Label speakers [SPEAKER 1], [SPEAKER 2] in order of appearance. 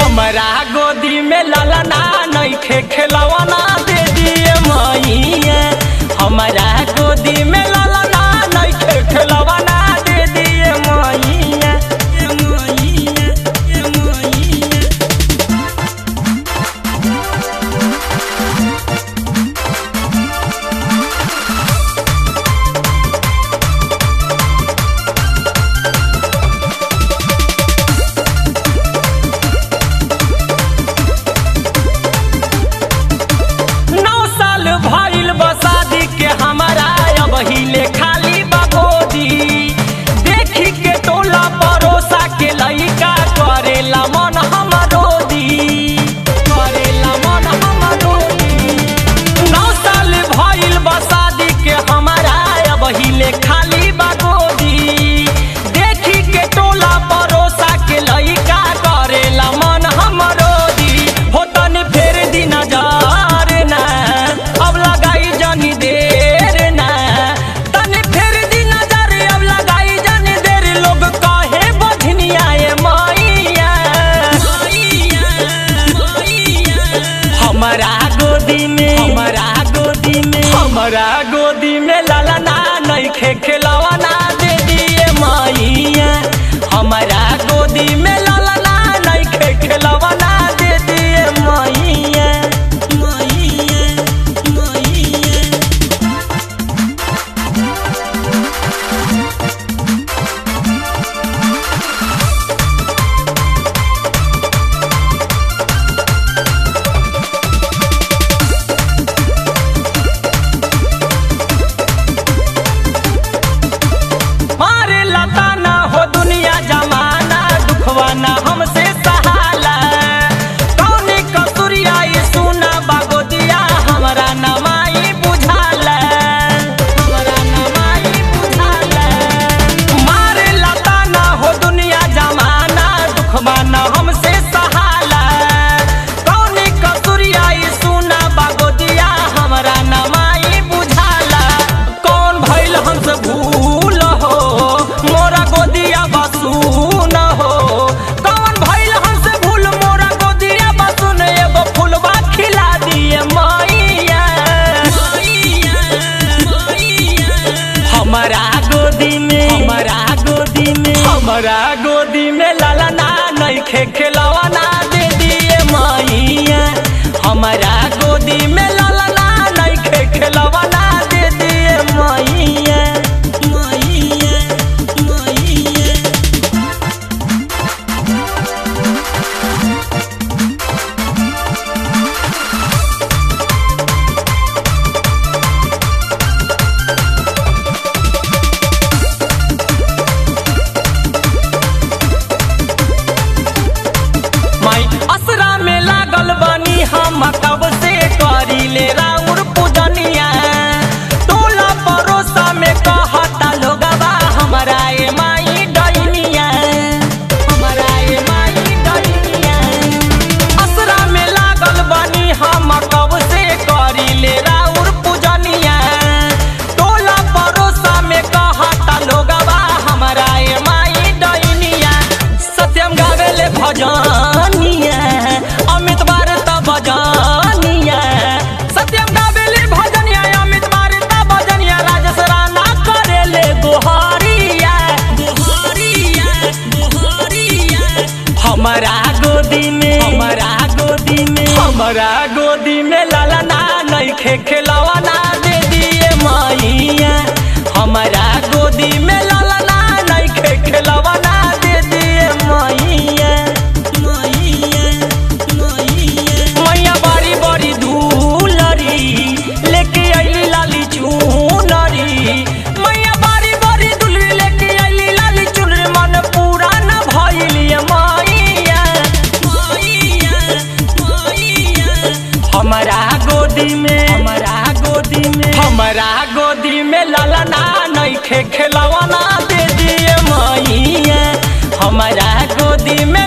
[SPEAKER 1] हमरा गोदी में लालना नइखे खेलवाना दे दिए मैया। हमरा गोदी में लालना नइखे खेलवाना दे दिए मैया। भइल बसादी के हमारा अब हिले खाली बागोदी। देखी के टोला परोसा के लइका करेला मन हमरो दी, करेला मन हमरो दी। 9 साल भइल बसादी के हमारा अब हिले खाली बागोदी। देखी के टोला परोसा के लइका करेला मन हमरो दी। हो तनी फेर दी नजर ना, अब लगाई जानी देर ना। तनी फेर दी नजर, अब लगाई जानी देर। लोग कहे बझनिया ए मैया। हमरा गोदी में, हमरा गोदी में, हमरा गोदी में लालना नइखे खेलवाना दे दिए मैया। हमरा गोदी में लालना नइखे खेलवाना दे दिए मैया। मारे लता ना हो दुनिया जमाना, दुखवा ना हमसे सहाला। कौनी कसुरिया ई सुना बागोदिया, हमरा नमाई बुझाला, हमरा नमाई बुझाला। मारे लता ना हो दुनिया जमाना, दुखवा ना हमसे सहाला। कौनी कसुरिया ई सुना बागोदिया, हमरा नमाई बुझाला। कौन भइल हमसे भूल हो, मोरा गोदिया बसून हो। कौन भइल हमसे भूल, मोरा गोदिया बसून। एगो फुलवा खिला दिए मैया। हमरा गोदी में, हमरा गोदी में, हमरा गोदी में लालना नइखे खेलवाना दे दिए मैया। हमरा गोदी में लालना नइखे खेलवाना दे दिए मैया। असरा में लागल बनी हम कब से करीले राउर पूजनिया। टोला परोसा में कहता लोगवा हमरा ए माई डैनिया, हमरा ए माई डैनिया। असरा में लागल बनी हम कब से करीले राउर पूजनिया। टोला परोसा में कहता लोगवा हमरा ए माई डैनिया। सत्यम गावेले भजनिया, अमित बारता बजनिया। सत्यम गावेले भजनिया, अमित बारता बजनिया। राजेश राणा करेले गोहरिया, गोहरिया, गोहरिया। हमरा गोदी में, हमरा गोदी में, हमरा गोदी में लालना नइखे खेलवाना दे दिए मैया। हमरा गोदी में लालना नइखे खेलवाना दे दिए मैया। मैया बड़ी बड़ी धूलरी लेके अइली लाली चुनरी। मैया बड़ी बड़ी धूलरी लेके अइली लाली चुनरी। मन पूरा न भइल मैया। हमरा गोदी में, हमरा गोदी में, हमरा गोदी में लालना नइखे खेलवाना दे दिए मैया। हमरा गोदी में